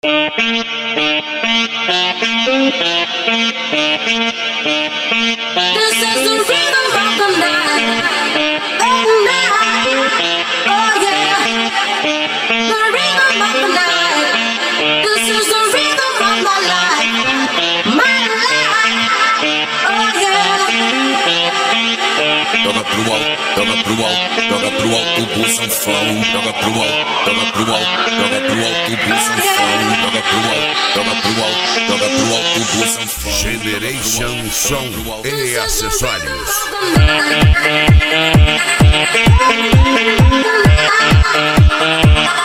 is the rhythm of the night. Oh, night. Oh, yeah. The rhythm of the night. This is the rhythm of my life. My life. Oh, yeah. Joga pro alto, joga pro alto, joga pro alto o sanfão. Joga pro alto, joga pro alto, joga pro alto o sanfão. Joga pro alto, joga pro alto, joga pro alto o sanfão. Generation Som e acessórios. This is the rhythm of the night.